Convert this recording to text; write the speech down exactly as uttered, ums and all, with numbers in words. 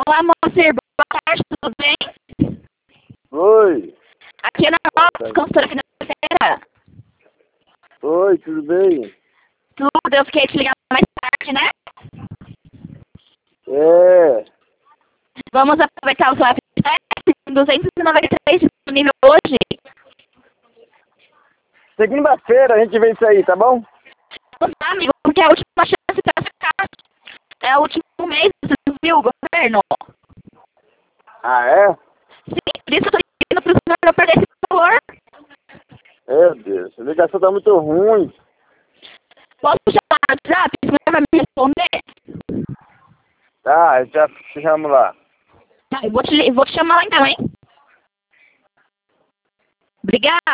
Olá, Moacir, boa tarde, tudo bem? Oi. Aqui é na Lopes, consultora financeira. Oi, tudo bem? Tudo, eu fiquei te ligando mais tarde, né? É. Vamos aproveitar o seu F T duzentos e noventa e três disponível hoje. Segunda-feira a gente vê isso aí, tá bom? Vamos lá, amigo, porque é a última chance para ficar. É o último mês, você viu, governo? Ah, é? Sim, por isso eu tô pedindo pro senhor não perder esse valor. Meu Deus, a ligação tá muito ruim. Posso chamar no WhatsApp? O senhor vai me responder? Tá, já te chamo lá. Tá, eu vou te, vou te chamar lá então, hein? Obrigada.